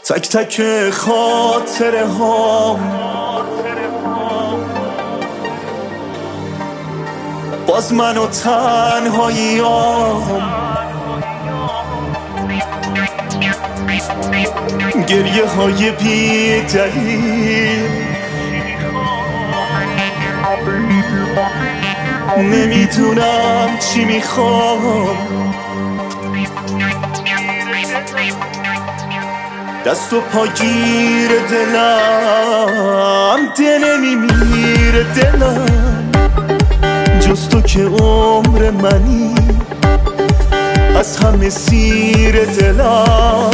تک تک خاطره هام باز من و تنهاییام، گریه های بی دلیل، نمیدونم چی میخوام. دست و پاگیر دلم، ده نمیمیره دلم جز تو که عمر منی، از همه سیر دلم.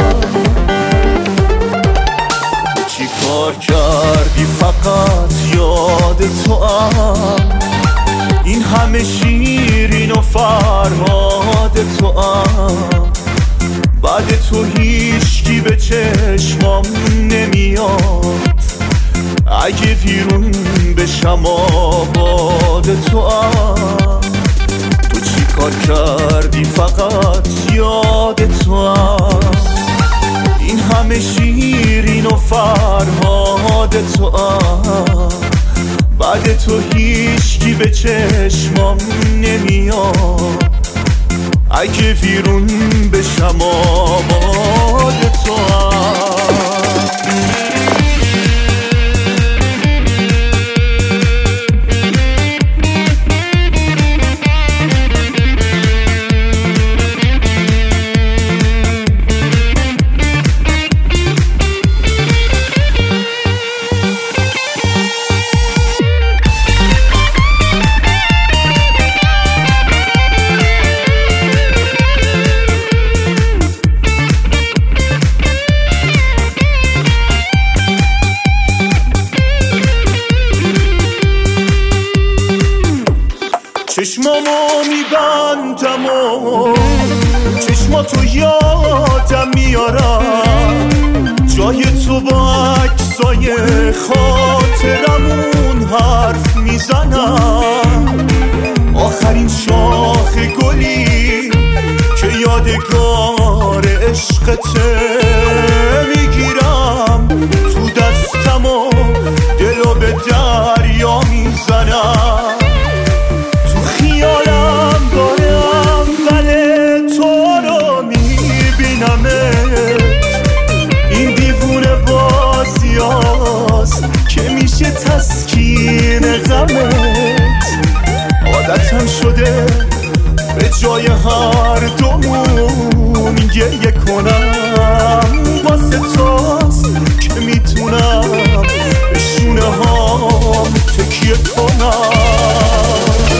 چی کار کردی فقط یاد تو ام، این همه شیرین و فرهاد تو ام، بعد تو هیچکی به چشمام نمیاد، اگه ویرون بشم آباد تو ام. تو چی کار کردی فقط یاد تو ام، این همه شیرین و فرهاد تو ام، بعد تو هیچکی به چشمام نمیاد، اگه ویرون بشم آباد تو ام. چشمامو میبندم و چشماتو یادم میارم، جای تو با عکسای خاطرمون حرف میزنم. آخرین شاخ گلی که یادگار عشقته میگیرم، تو دستم و دلو به دریا میزنم. خیالم دارم ولی تو رو میبینمت، این دیوونه بازی هاست که میشه تسکین غمت. عادتم شده به جای هر دومون گریه کنم، واسه تاست که میتونم به شونه هام تکیه کنم.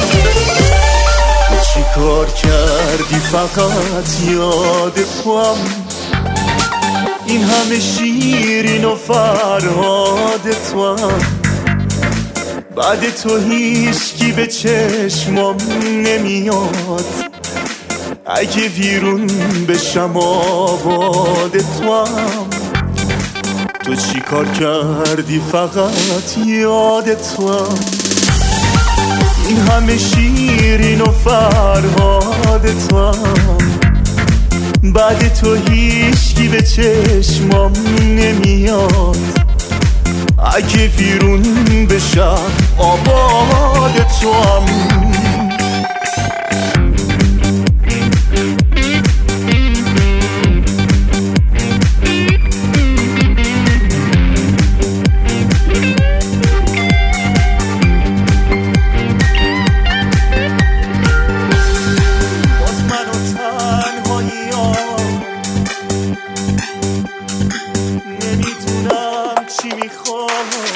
چی کار کردی فقط یاد توام، این همه شیرین و فرهاد توام، بعد تو هیچکی به چشمام نمیاد، اگه ویرون بشم آباد توام. تو چی کار کردی فقط یاد توام، این همه شیرین و فرهاد توام، بعد تو هیچکی به چشمام نمیاد، اگه ویرون بشم آباد توام. نمیدونم چی میخوام.